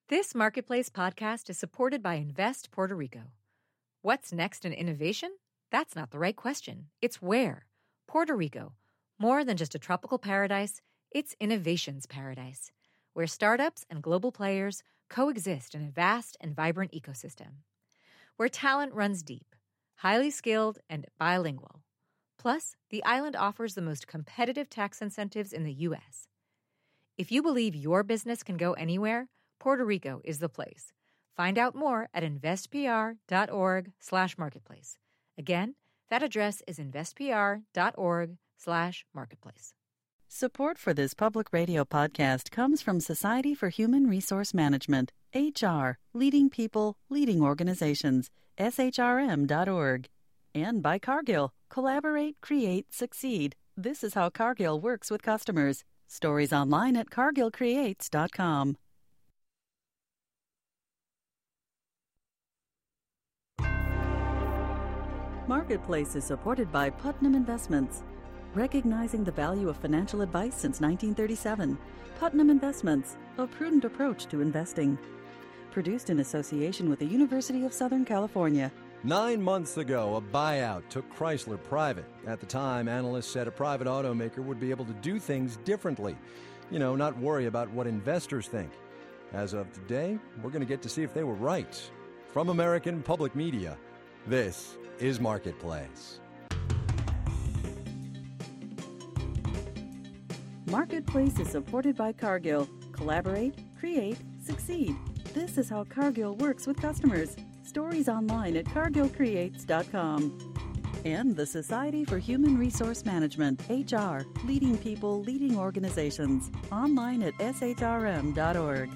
This Marketplace podcast is supported by Invest Puerto Rico. What's next in innovation? That's not the right question. It's where. Puerto Rico. More than just a tropical paradise, it's innovation's paradise, where startups and global players coexist in a vast and vibrant ecosystem. Where talent runs deep, highly skilled, and bilingual. Plus, the island offers the most competitive tax incentives in the U.S. If you believe your business can go anywhere, Puerto Rico is the place. Find out more at investpr.org/marketplace. Again, that address is investpr.org/marketplace. Support for this public radio podcast comes from Society for Human Resource Management, HR, leading people, leading organizations, shrm.org. And by Cargill, collaborate, create, succeed. This is how Cargill works with customers. Stories online at cargillcreates.com. Marketplace is supported by Putnam Investments. Recognizing the value of financial advice since 1937, Putnam Investments, a prudent approach to investing. Produced in association with the University of Southern California. 9 months ago, a buyout took Chrysler private. At the time, analysts said a private automaker would be able to do things differently. Not worry about what investors think. As of today, we're going to get to see if they were right. From American Public Media, this is Marketplace. Marketplace is supported by Cargill. Collaborate, create, succeed. This is how Cargill works with customers. Stories online at cargillcreates.com. And the Society for Human Resource Management, HR, leading people, leading organizations. Online at shrm.org.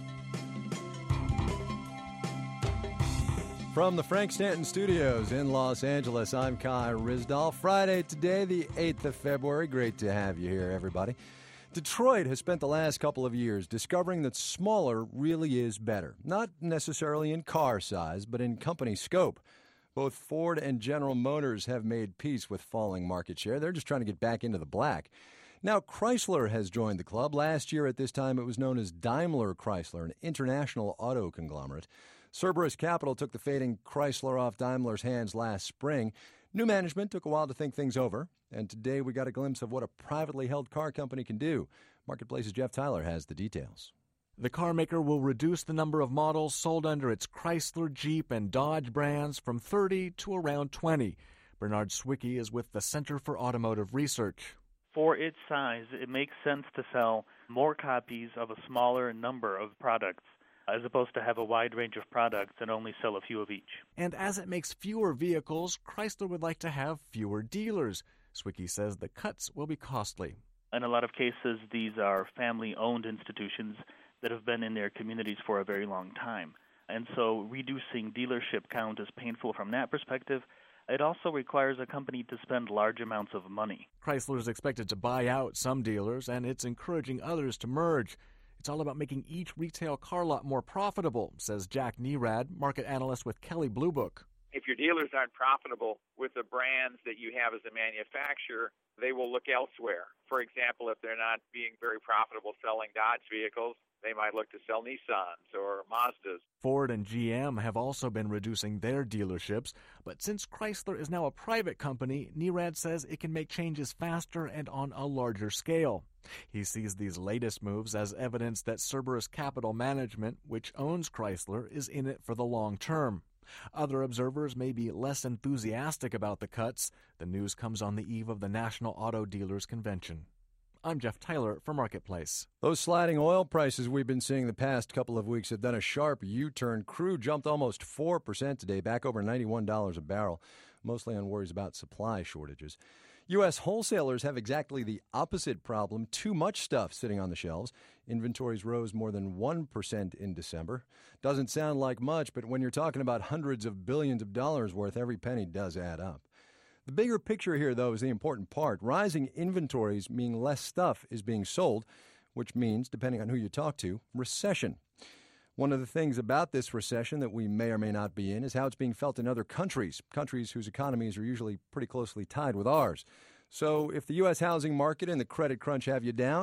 From the Frank Stanton Studios in Los Angeles, I'm Kai Ryssdal. Friday today, the 8th of February. Great to have you here, everybody. Detroit has spent the last couple of years discovering that smaller really is better. Not necessarily in car size, but in company scope. Both Ford and General Motors have made peace with falling market share. They're just trying to get back into the black. Now, Chrysler has joined the club. Last year at this time, it was known as Daimler Chrysler, an international auto conglomerate. Cerberus Capital took the fading Chrysler off Daimler's hands last spring. New management took a while to think things over, and today we got a glimpse of what a privately held car company can do. Marketplace's Jeff Tyler has the details. The car maker will reduce the number of models sold under its Chrysler, Jeep, and Dodge brands from 30 to around 20. Bernard Swicky is with the Center for Automotive Research. For its size, it makes sense to sell more copies of a smaller number of products, as opposed to have a wide range of products and only sell a few of each. And as it makes fewer vehicles, Chrysler would like to have fewer dealers. Swicky says the cuts will be costly. In a lot of cases, these are family-owned institutions that have been in their communities for a very long time. And so reducing dealership count is painful from that perspective. It also requires a company to spend large amounts of money. Chrysler is expected to buy out some dealers, and it's encouraging others to merge. It's all about making each retail car lot more profitable, says Jack Nerad, market analyst with Kelley Blue Book. If your dealers aren't profitable with the brands that you have as a manufacturer, they will look elsewhere. For example, if they're not being very profitable selling Dodge vehicles, they might look to sell Nissans or Mazdas. Ford and GM have also been reducing their dealerships, but since Chrysler is now a private company, Nerad says it can make changes faster and on a larger scale. He sees these latest moves as evidence that Cerberus Capital Management, which owns Chrysler, is in it for the long term. Other observers may be less enthusiastic about the cuts. The news comes on the eve of the National Auto Dealers Convention. I'm Jeff Tyler for Marketplace. Those sliding oil prices we've been seeing the past couple of weeks have done a sharp U-turn. Crude jumped almost 4% today, back over $91 a barrel, mostly on worries about supply shortages. U.S. wholesalers have exactly the opposite problem, too much stuff sitting on the shelves. Inventories rose more than 1% in December. Doesn't sound like much, but when you're talking about hundreds of billions of dollars worth, every penny does add up. The bigger picture here, though, is the important part. Rising inventories mean less stuff is being sold, which means, depending on who you talk to, recession. One of the things about this recession that we may or may not be in is how it's being felt in other countries whose economies are usually pretty closely tied with ours. So if the U.S. housing market and the credit crunch have you down,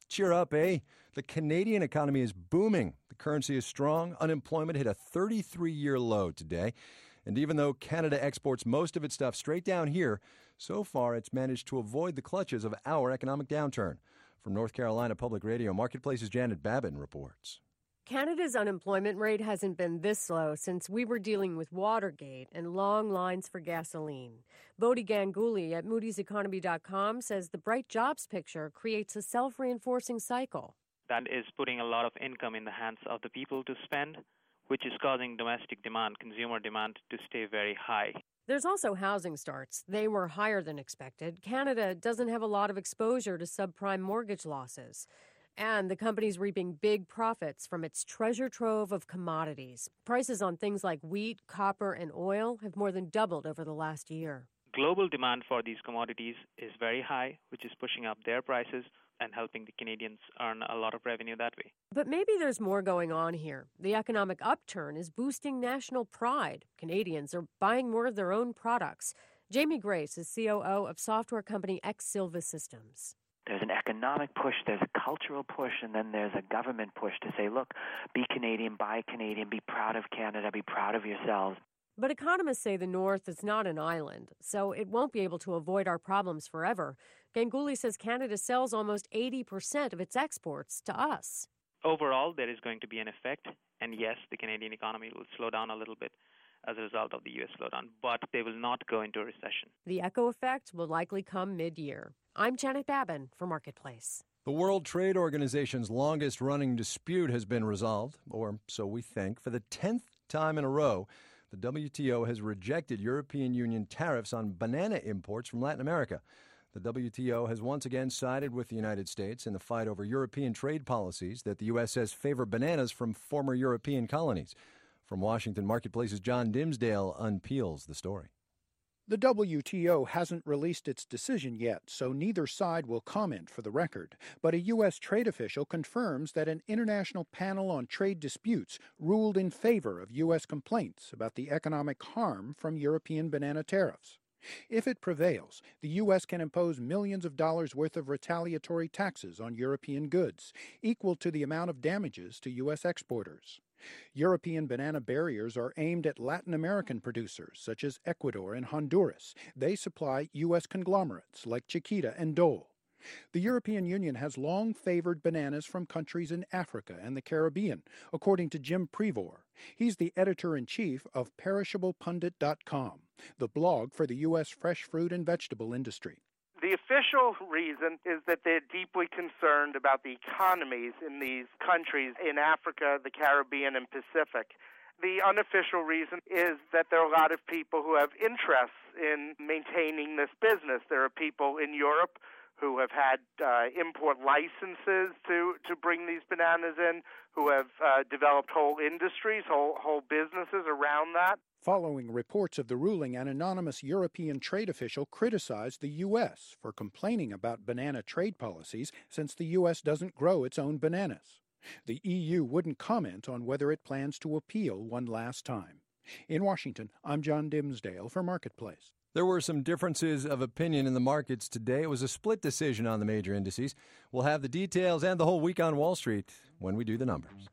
Cheer up, eh? The Canadian economy is booming. The currency is strong. Unemployment hit a 33-year low today. And even though Canada exports most of its stuff straight down here, so far it's managed to avoid the clutches of our economic downturn. From North Carolina Public Radio, Marketplace's Janet Babin reports. Canada's unemployment rate hasn't been this low since we were dealing with Watergate and long lines for gasoline. Bodhi Ganguly at moody'seconomy.com says the bright jobs picture creates a self-reinforcing cycle. That is putting a lot of income in the hands of the people to spend, which is causing domestic demand, consumer demand, to stay very high. There's also housing starts. They were higher than expected. Canada doesn't have a lot of exposure to subprime mortgage losses. And the company's reaping big profits from its treasure trove of commodities. Prices on things like wheat, copper, and oil have more than doubled over the last year. Global demand for these commodities is very high, which is pushing up their prices and helping the Canadians earn a lot of revenue that way. But maybe there's more going on here. The economic upturn is boosting national pride. Canadians are buying more of their own products. Jamie Grace is COO of software company X Silva Systems. There's an economic push, there's a cultural push, and then there's a government push to say, look, be Canadian, buy Canadian, be proud of Canada, be proud of yourselves. But economists say the North is not an island, so it won't be able to avoid our problems forever. Ganguly says Canada sells almost 80% of its exports to us. Overall, there is going to be an effect, and yes, the Canadian economy will slow down a little bit as a result of the U.S. slowdown, but they will not go into a recession. The echo effect will likely come mid-year. I'm Janet Babin for Marketplace. The World Trade Organization's longest-running dispute has been resolved, or so we think. For the 10th time in a row, the WTO has rejected European Union tariffs on banana imports from Latin America. The WTO has once again sided with the United States in the fight over European trade policies that the U.S. says favor bananas from former European colonies. From Washington, Marketplace's John Dimsdale unpeels the story. The WTO hasn't released its decision yet, so neither side will comment for the record. But a U.S. trade official confirms that an international panel on trade disputes ruled in favor of U.S. complaints about the economic harm from European banana tariffs. If it prevails, the U.S. can impose millions of dollars worth of retaliatory taxes on European goods, equal to the amount of damages to U.S. exporters. European banana barriers are aimed at Latin American producers, such as Ecuador and Honduras. They supply U.S. conglomerates like Chiquita and Dole. The European Union has long favored bananas from countries in Africa and the Caribbean, according to Jim Prevor. He's the editor-in-chief of PerishablePundit.com, the blog for the U.S. fresh fruit and vegetable industry. The official reason is that they're deeply concerned about the economies in these countries in Africa, the Caribbean, and Pacific. The unofficial reason is that there are a lot of people who have interests in maintaining this business. There are people in Europe who have had import licenses to bring these bananas in, who have developed whole industries, whole businesses around that. Following reports of the ruling, an anonymous European trade official criticized the U.S. for complaining about banana trade policies since the U.S. doesn't grow its own bananas. The EU wouldn't comment on whether it plans to appeal one last time. In Washington, I'm John Dimsdale for Marketplace. There were some differences of opinion in the markets today. It was a split decision on the major indices. We'll have the details and the whole week on Wall Street when we do the numbers.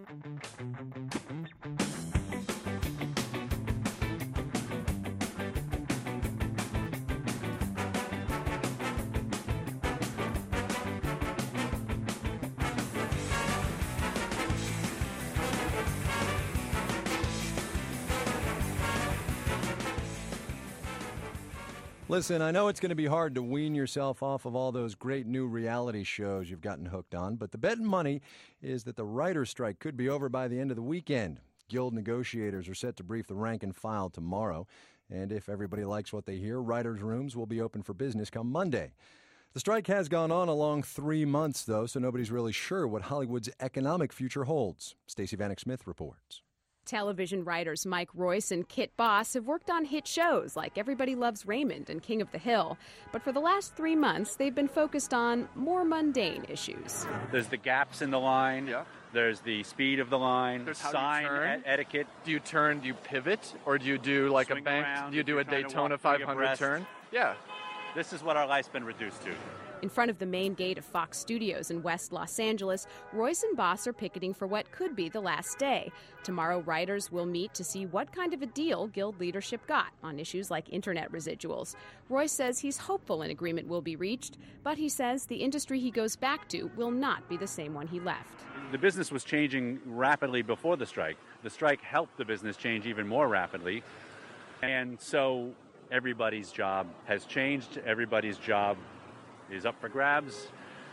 Listen, I know it's going to be hard to wean yourself off of all those great new reality shows you've gotten hooked on, but the bet and money is that the writer's strike could be over by the end of the weekend. Guild negotiators are set to brief the rank and file tomorrow, and if everybody likes what they hear, writers' rooms will be open for business come Monday. The strike has gone on a long 3 months, though, so nobody's really sure what Hollywood's economic future holds. Stacey Vanek Smith reports. Television writers Mike Royce and Kit Boss have worked on hit shows like Everybody Loves Raymond and King of the Hill. But for the last 3 months, they've been focused on more mundane issues. There's the gaps in the line. Yeah. There's the speed of the line. There's how sign you turn. Etiquette. Do you turn? Do you pivot? Or do you do like Swing a bank? around, Do you do a Daytona 500 turn? Yeah. This is what our life's been reduced to. In front of the main gate of Fox Studios in West Los Angeles, Royce and Boss are picketing for what could be the last day. Tomorrow, writers will meet to see what kind of a deal Guild leadership got on issues like internet residuals. Royce says he's hopeful an agreement will be reached, but he says the industry he goes back to will not be the same one he left. The business was changing rapidly before the strike. The strike helped the business change even more rapidly. And so everybody's job has changed. Everybody's job is up for grabs.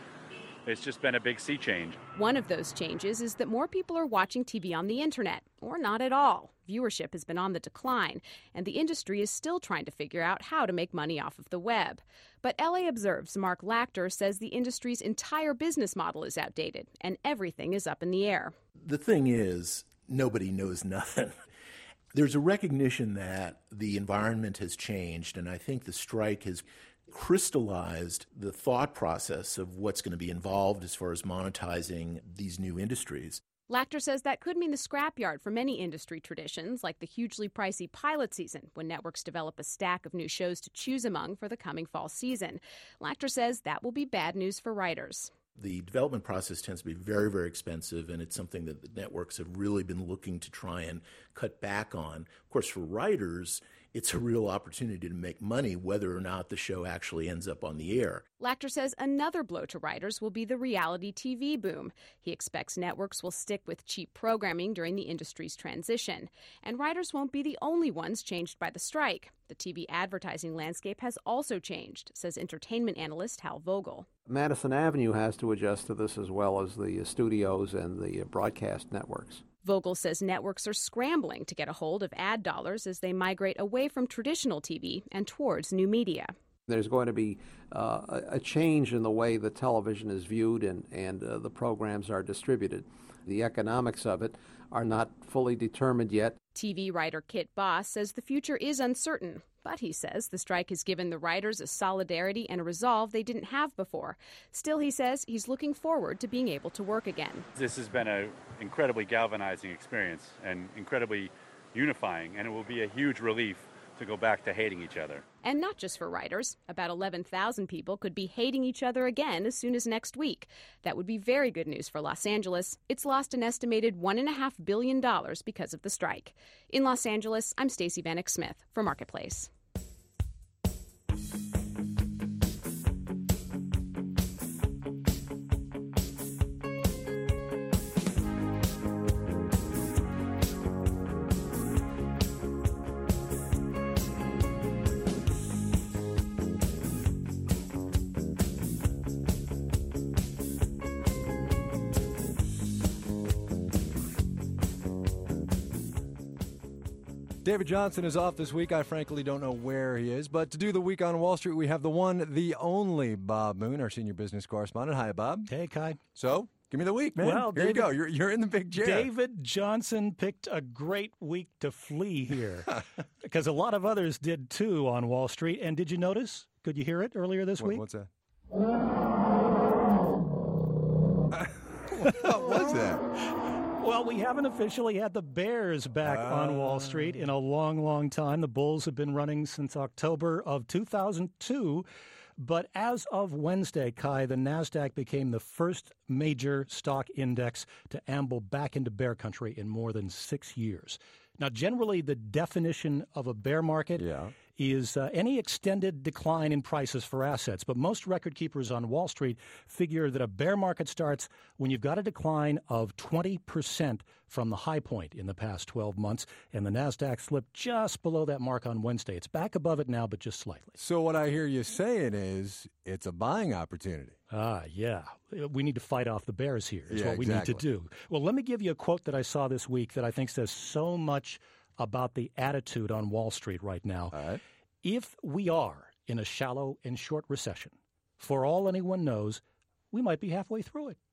It's just been a big sea change. One of those changes is that more people are watching TV on the internet, or not at all. Viewership has been on the decline, and the industry is still trying to figure out how to make money off of the web. But LA Observe's Mark Lachter says the industry's entire business model is outdated, and everything is up in the air. The thing is, nobody knows nothing. There's a recognition that the environment has changed, and I think the strike has crystallized the thought process of what's going to be involved as far as monetizing these new industries. Lachter says that could mean the scrapyard for many industry traditions, like the hugely pricey pilot season, when networks develop a stack of new shows to choose among for the coming fall season. Lachter says that will be bad news for writers. The development process tends to be very, very expensive, and it's something that the networks have really been looking to try and cut back on. Of course, for writers, it's a real opportunity to make money whether or not the show actually ends up on the air. Lachter says another blow to writers will be the reality TV boom. He expects networks will stick with cheap programming during the industry's transition. And writers won't be the only ones changed by the strike. The TV advertising landscape has also changed, says entertainment analyst Hal Vogel. Madison Avenue has to adjust to this as well as the studios and the broadcast networks. Vogel says networks are scrambling to get a hold of ad dollars as they migrate away from traditional TV and towards new media. There's going to be a change in the way that television is viewed and the programs are distributed. The economics of it are not fully determined yet. TV writer Kit Boss says the future is uncertain, but he says the strike has given the writers a solidarity and a resolve they didn't have before. Still, he says he's looking forward to being able to work again. This has been an incredibly galvanizing experience and incredibly unifying, and it will be a huge relief to go back to hating each other. And not just for writers. About 11,000 people could be hating each other again as soon as next week. That would be very good news for Los Angeles. It's lost an estimated $1.5 billion because of the strike. In Los Angeles, I'm Stacey Vanek Smith for Marketplace. David Johnson is off this week. I frankly don't know where he is. But to do the Week on Wall Street, we have the one, the only Bob Moon, our senior business correspondent. Hi, Bob. Hey, Kai. So, give me the week, man. Well, here you go. You're in the big chair. David Johnson picked a great week to flee here because a lot of others did, too, on Wall Street. And did you notice? Could you hear it earlier this week? What's that? What was that? Well, we haven't officially had the Bears back on Wall Street in a long, long time. The Bulls have been running since October of 2002. But as of Wednesday, Kai, the NASDAQ became the first major stock index to amble back into bear country in more than 6 years. Now, generally, the definition of a bear market is any extended decline in prices for assets. But most record keepers on Wall Street figure that a bear market starts when you've got a decline of 20% from the high point in the past 12 months. And the NASDAQ slipped just below that mark on Wednesday. It's back above it now, but just slightly. So what I hear you saying is it's a buying opportunity. Yeah. We need to fight off the bears here is what we exactly. need to do. Well, let me give you a quote that I saw this week that I think says so much about the attitude on Wall Street right now. All right. If we are in a shallow and short recession, for all anyone knows, we might be halfway through it.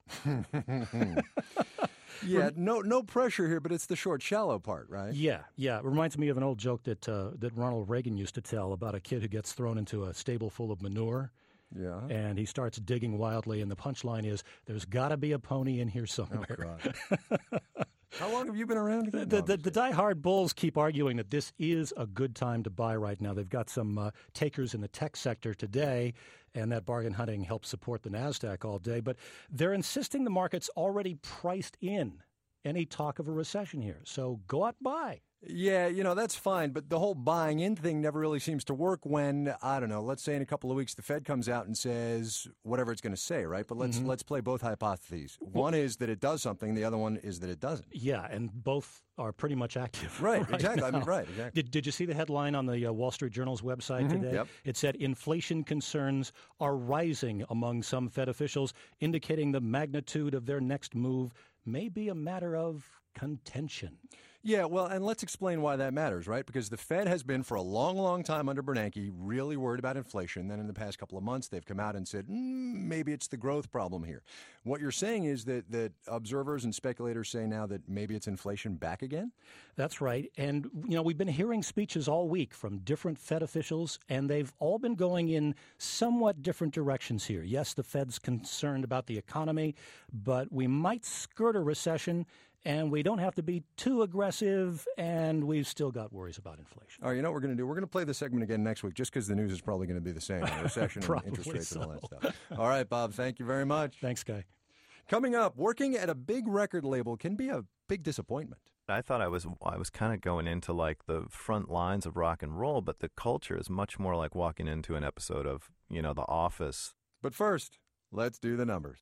Yeah, no pressure here, but it's the short, shallow part, right? Yeah. It reminds me of an old joke that Ronald Reagan used to tell about a kid who gets thrown into a stable full of manure. Yeah. And he starts digging wildly, and the punchline is, there's got to be a pony in here somewhere. Oh, God. How long have you been around again? The diehard bulls keep arguing that this is a good time to buy right now. They've got some takers in the tech sector today, and that bargain hunting helps support the NASDAQ all day. But they're insisting the market's already priced in any talk of a recession here. So go out and buy. Yeah, that's fine, but the whole buying in thing never really seems to work when, I don't know, let's say in a couple of weeks the Fed comes out and says whatever it's going to say, right? But let's play both hypotheses. One is that it does something, the other one is that it doesn't. Yeah, and both are pretty much active. Right, exactly. Now. Right, exactly. Did you see the headline on the Wall Street Journal's website today? Yep. It said inflation concerns are rising among some Fed officials, indicating the magnitude of their next move may be a matter of contention. Yeah, well, and let's explain why that matters, right? Because the Fed has been for a long, long time under Bernanke really worried about inflation. Then in the past couple of months, they've come out and said, maybe it's the growth problem here. What you're saying is that observers and speculators say now that maybe it's inflation back again? That's right. And, we've been hearing speeches all week from different Fed officials, and they've all been going in somewhat different directions here. Yes, the Fed's concerned about the economy, but we might skirt a recession. And we don't have to be too aggressive, and we've still got worries about inflation. All right, you know what we're going to do? We're going to play the segment again next week, just because the news is probably going to be the same. Recession and interest rates and all that stuff. All right, Bob, thank you very much. Thanks, Guy. Coming up, working at a big record label can be a big disappointment. I thought I was kind of going into like the front lines of rock and roll, but the culture is much more like walking into an episode of, The Office. But first, let's do the numbers.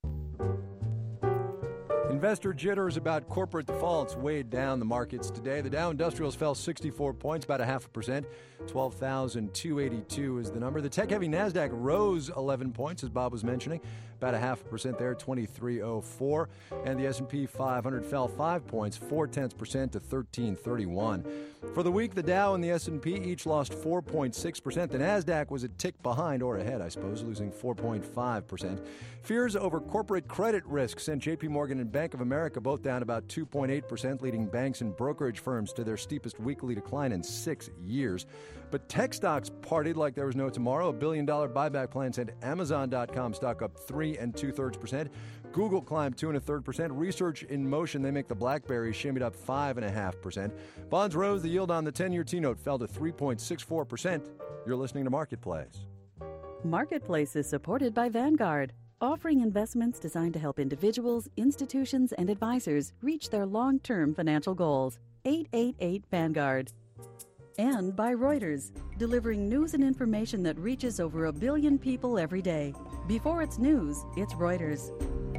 Investor jitters about corporate defaults weighed down the markets today. The Dow Industrials fell 64 points, about 0.5%. 12,282 is the number. The tech-heavy NASDAQ rose 11 points, as Bob was mentioning, about 0.5% there, 2304. And the S&P 500 fell 5 points, 0.4% to 1331. For the week, the Dow and the S&P each lost 4.6%. The NASDAQ was a tick behind, or ahead, I suppose, losing 4.5%. Fears over corporate credit risk sent J.P. Morgan and Bank of America both down about 2.8%, leading banks and brokerage firms to their steepest weekly decline in 6 years. But tech stocks partied like there was no tomorrow. $1 billion buyback plan sent Amazon.com stock up 3 2/3%. Google climbed 2 1/3%. Research in Motion, they make the BlackBerry, shimmied up 5.5%. Bonds rose. The yield on the 10-year T-note fell to 3.64%. You're listening to Marketplace. Marketplace is supported by Vanguard, offering investments designed to help individuals, institutions, and advisors reach their long-term financial goals. 888 Vanguard. And by Reuters, delivering news and information that reaches over 1 billion people every day. Before it's news, it's Reuters.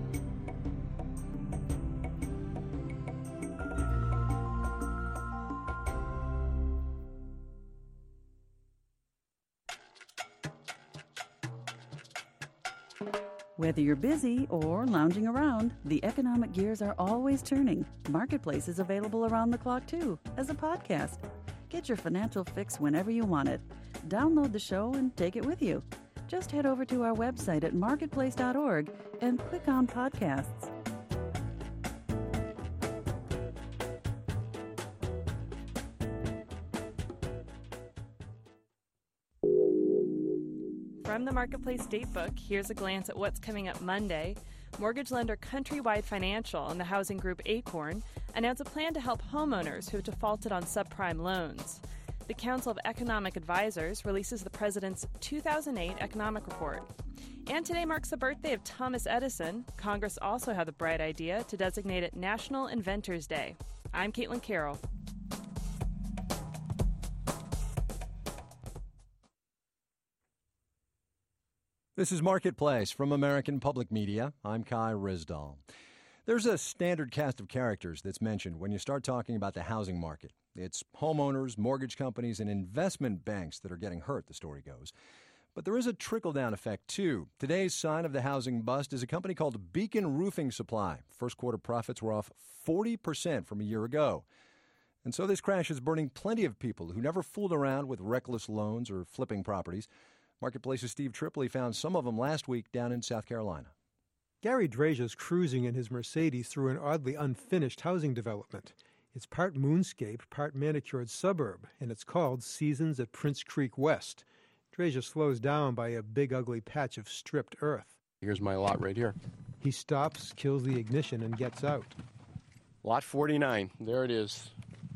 Whether you're busy or lounging around, the economic gears are always turning. Marketplace is available around the clock, too, as a podcast. Get your financial fix whenever you want it. Download the show and take it with you. Just head over to our website at marketplace.org and click on podcasts. From the Marketplace Datebook, here's a glance at what's coming up Monday. Mortgage lender Countrywide Financial and the housing group Acorn announced a plan to help homeowners who have defaulted on subprime loans. The Council of Economic Advisors releases the president's 2008 economic report. And today marks the birthday of Thomas Edison. Congress also had the bright idea to designate it National Inventors Day. I'm Caitlin Carroll. This is Marketplace from American Public Media. I'm Kai Risdall. There's a standard cast of characters that's mentioned when you start talking about the housing market. It's homeowners, mortgage companies, and investment banks that are getting hurt, the story goes. But there is a trickle-down effect, too. Today's sign of the housing bust is a company called Beacon Roofing Supply. First quarter profits were off 40% from a year ago. And so this crash is burning plenty of people who never fooled around with reckless loans or flipping properties. Marketplace's Steve Tripoli found some of them last week down in South Carolina. Gary Drazia's cruising in his Mercedes through an oddly unfinished housing development. It's part moonscape, part manicured suburb, and it's called Seasons at Prince Creek West. Drazia slows down by a big ugly patch of stripped earth. Here's my lot right here. He stops, kills the ignition, and gets out. Lot 49. There it is.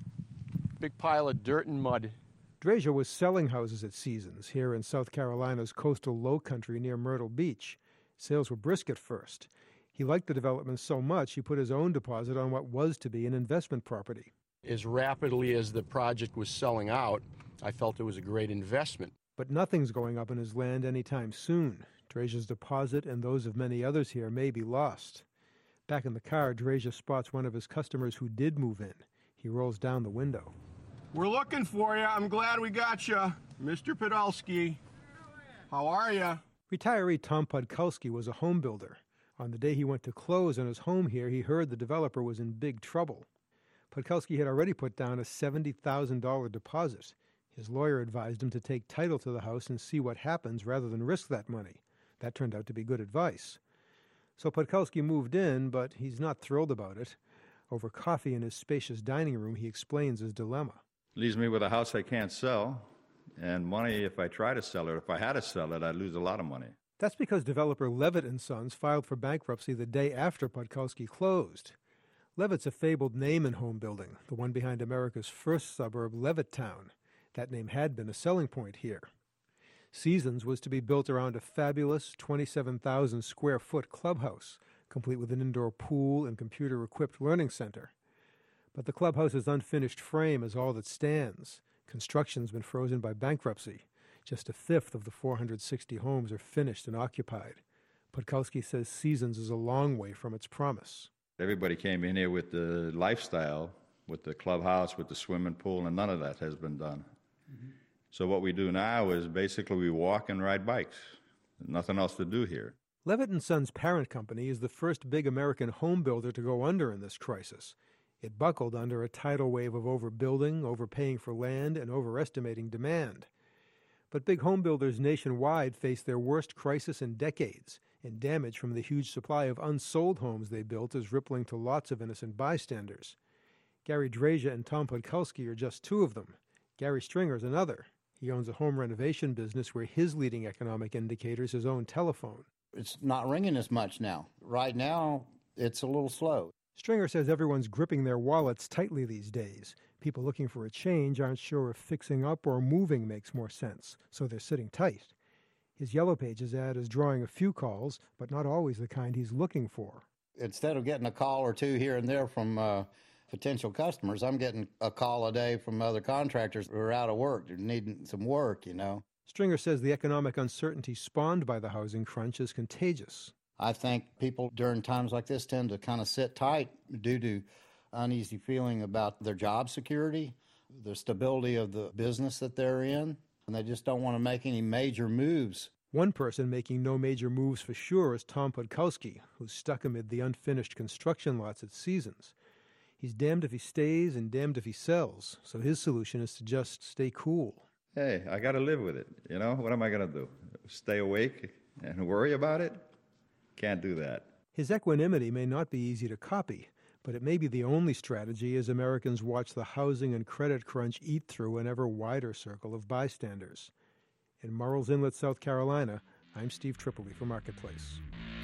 Big pile of dirt and mud. Drasia was selling houses at Seasons here in South Carolina's coastal Lowcountry near Myrtle Beach. Sales were brisk at first. He liked the development so much he put his own deposit on what was to be an investment property. As rapidly as the project was selling out, I felt it was a great investment. But nothing's going up in his land anytime soon. Drasia's deposit and those of many others here may be lost. Back in the car, Drasia spots one of his customers who did move in. He rolls down the window. We're looking for you. I'm glad we got you. Mr. Podolsky. How are you? Retiree Tom Podolsky was a home builder. On the day he went to close on his home here, he heard the developer was in big trouble. Podolsky had already put down a $70,000 deposit. His lawyer advised him to take title to the house and see what happens rather than risk that money. That turned out to be good advice. So Podolsky moved in, but he's not thrilled about it. Over coffee in his spacious dining room, he explains his dilemma. Leaves me with a house I can't sell, and money if I try to sell it. If I had to sell it, I'd lose a lot of money. That's because developer Levitt & Sons filed for bankruptcy the day after Podolsky closed. Levitt's a fabled name in home building, the one behind America's first suburb, Levittown. That name had been a selling point here. Seasons was to be built around a fabulous 27,000-square-foot clubhouse, complete with an indoor pool and computer-equipped learning center. But the clubhouse's unfinished frame is all that stands. Construction's been frozen by bankruptcy. Just a fifth of the 460 homes are finished and occupied. Podolsky says Seasons is a long way from its promise. Everybody came in here with the lifestyle, with the clubhouse, with the swimming pool, and none of that has been done. Mm-hmm. So what we do now is basically we walk and ride bikes. There's nothing else to do here. Levitt & Sons' parent company is the first big American home builder to go under in this crisis. It buckled under a tidal wave of overbuilding, overpaying for land, and overestimating demand. But big home builders nationwide face their worst crisis in decades, and damage from the huge supply of unsold homes they built is rippling to lots of innocent bystanders. Gary Drasia and Tom Podolsky are just two of them. Gary Stringer's another. He owns a home renovation business where his leading economic indicator is his own telephone. It's not ringing as much now. Right now, it's a little slow. Stringer says everyone's gripping their wallets tightly these days. People looking for a change aren't sure if fixing up or moving makes more sense, so they're sitting tight. His Yellow Pages ad is drawing a few calls, but not always the kind he's looking for. Instead of getting a call or two here and there from potential customers, I'm getting a call a day from other contractors who are out of work, they're needing some work, you know. Stringer says the economic uncertainty spawned by the housing crunch is contagious. I think people during times like this tend to kind of sit tight due to uneasy feeling about their job security, the stability of the business that they're in, and they just don't want to make any major moves. One person making no major moves for sure is Tom Podolsky, who's stuck amid the unfinished construction lots at Seasons. He's damned if he stays and damned if he sells, so his solution is to just stay cool. Hey, I got to live with it, you know? What am I going to do? Stay awake and worry about it? Can't do that. His equanimity may not be easy to copy, but it may be the only strategy as Americans watch the housing and credit crunch eat through an ever wider circle of bystanders. In Murrells Inlet, South Carolina, I'm Steve Tripoli for Marketplace.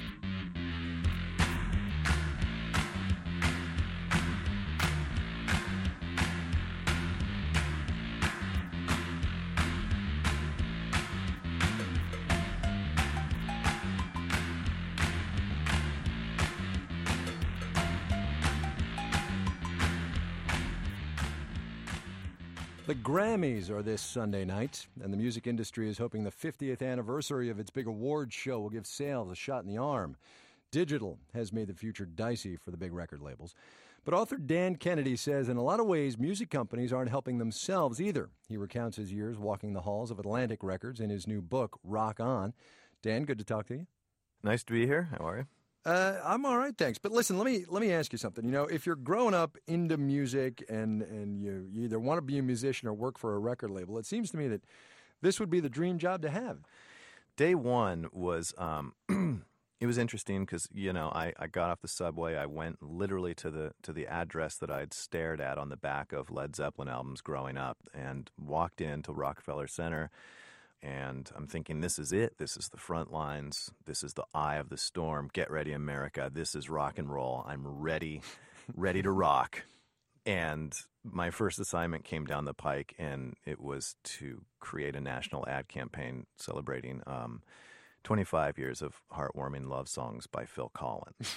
The Grammys are this Sunday night, and the music industry is hoping the 50th anniversary of its big awards show will give sales a shot in the arm. Digital has made the future dicey for the big record labels. But author Dan Kennedy says in a lot of ways, music companies aren't helping themselves either. He recounts his years walking the halls of Atlantic Records in his new book, Rock On. Dan, good to talk to you. Nice to be here. How are you? I'm all right, thanks. But listen, let me ask you something. You know, if you're growing up into music and you either want to be a musician or work for a record label, it seems to me that this would be the dream job to have. Day one was it was interesting because, you know, I got off the subway. I went literally to the address that I'd stared at on the back of Led Zeppelin albums growing up and walked into Rockefeller Center. And I'm thinking, this is it. This is the front lines. This is the eye of the storm. Get ready, America. This is rock and roll. I'm ready ready to rock. And my first assignment came down the pike, and it was to create a national ad campaign celebrating 25 years of heartwarming love songs by Phil Collins.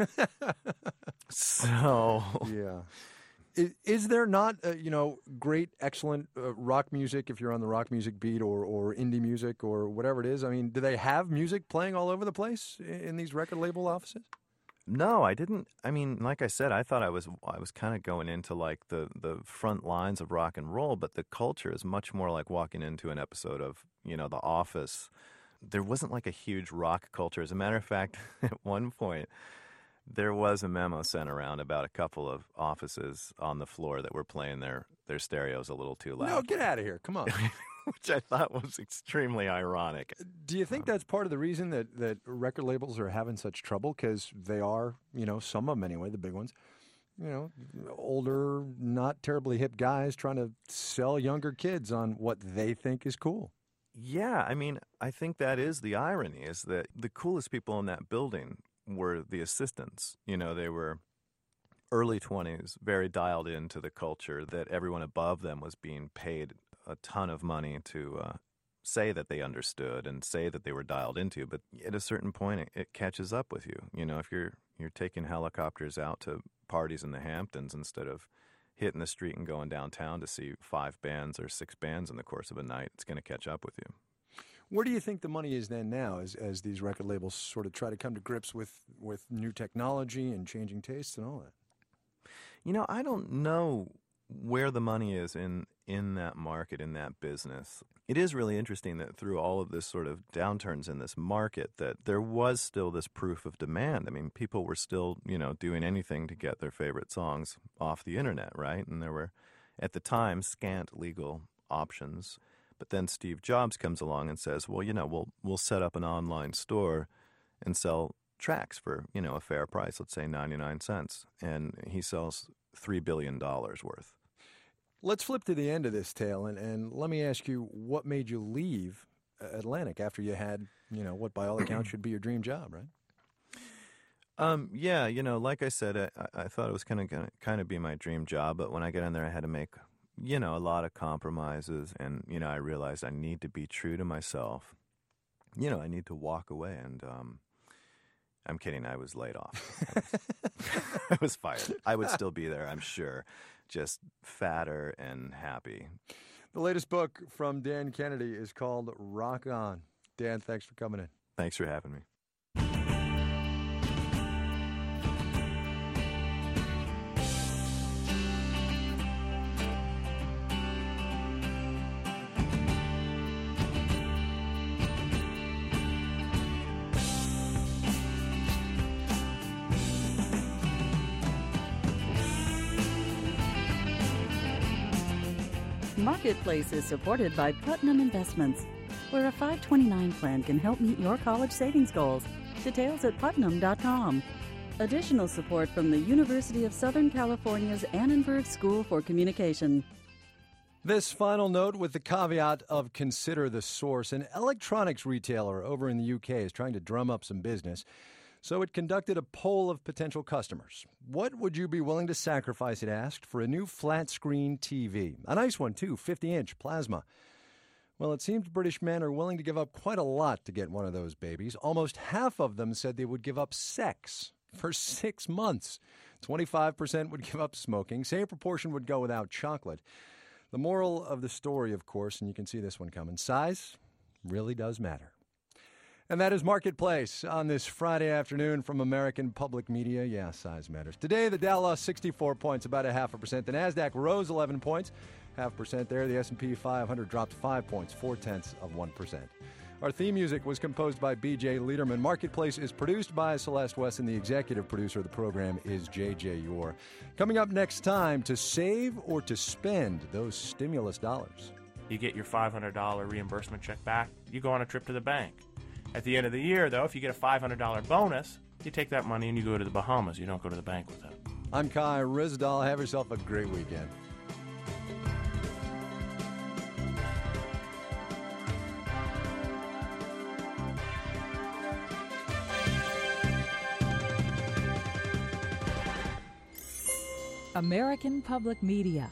So, yeah. Is there not, great, excellent rock music if you're on the rock music beat or indie music or whatever it is? I mean, do they have music playing all over the place in these record label offices? No, I didn't. I mean, like I said, I thought I was kind of going into like the front lines of rock and roll, but the culture is much more like walking into an episode of, The Office. There wasn't like a huge rock culture. As a matter of fact, at one point, there was a memo sent around about a couple of offices on the floor that were playing their stereos a little too loud. No, get out of here. Come on. Which I thought was extremely ironic. Do you think that's part of the reason that record labels are having such trouble? Because they are, some of them anyway, the big ones, older, not terribly hip guys trying to sell younger kids on what they think is cool. Yeah, I mean, I think that is the irony, is that the coolest people in that building were the assistants. They were early 20s, very dialed into the culture, that everyone above them was being paid a ton of money to say that they understood and say that they were dialed into. But at a certain point, it catches up with you. If you're taking helicopters out to parties in the Hamptons instead of hitting the street and going downtown to see 5 bands or 6 bands in the course of a night, it's going to catch up with you. Where do you think the money is then now as these record labels sort of try to come to grips with new technology and changing tastes and all that? I don't know where the money is in that market, in that business. It is really interesting that through all of this sort of downturns in this market, that there was still this proof of demand. I mean, people were still, doing anything to get their favorite songs off the internet, right? And there were, at the time, scant legal options. But then Steve Jobs comes along and says, well, we'll set up an online store and sell tracks for, a fair price, let's say 99 cents. And he sells $3 billion worth. Let's flip to the end of this tale, and let me ask you, what made you leave Atlantic after you had, what by all accounts should be your dream job, right? Yeah, like I said, I thought it was going to kind of be my dream job, but when I got in there, I had to make, a lot of compromises, and, I realized I need to be true to myself. I need to walk away, and I'm kidding, I was laid off. I was fired. I would still be there, I'm sure, just fatter and happy. The latest book from Dan Kennedy is called Rock On. Dan, thanks for coming in. Thanks for having me. Marketplace is supported by Putnam Investments, where a 529 plan can help meet your college savings goals. Details at putnam.com. Additional support from the University of Southern California's Annenberg School for Communication. This final note with the caveat of consider the source. An electronics retailer over in the UK is trying to drum up some business, so it conducted a poll of potential customers. What would you be willing to sacrifice, it asked, for a new flat-screen TV? A nice one, too, 50-inch plasma. Well, it seems British men are willing to give up quite a lot to get one of those babies. Almost half of them said they would give up sex for 6 months. 25% would give up smoking. Same proportion would go without chocolate. The moral of the story, of course, and you can see this one coming, size really does matter. And that is Marketplace on this Friday afternoon from American Public Media. Yeah, size matters. Today, the Dow lost 64 points, about 0.5%. The NASDAQ rose 11 points, 0.5% there. The S&P 500 dropped 5 points, 0.4%. Our theme music was composed by B.J. Liederman. Marketplace is produced by Celeste West, and the executive producer of the program is J.J. Yor. Coming up next time, to save or to spend those stimulus dollars. You get your $500 reimbursement check back. You go on a trip to the bank. At the end of the year, though, if you get a $500 bonus, you take that money and you go to the Bahamas. You don't go to the bank with it. I'm Kai Ryssdal. Have yourself a great weekend. American Public Media.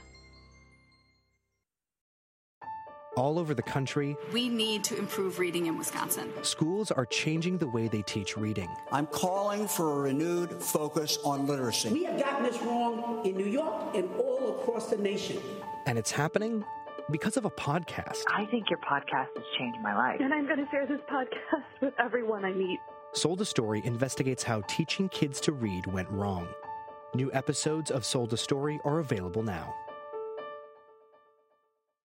All over the country, we need to improve reading in Wisconsin. Schools are changing the way they teach reading. I'm calling for a renewed focus on literacy. We have gotten this wrong in New York and all across the nation. And it's happening because of a podcast. I think your podcast has changed my life. And I'm going to share this podcast with everyone I meet. Sold a Story investigates how teaching kids to read went wrong. New episodes of Sold a Story are available now.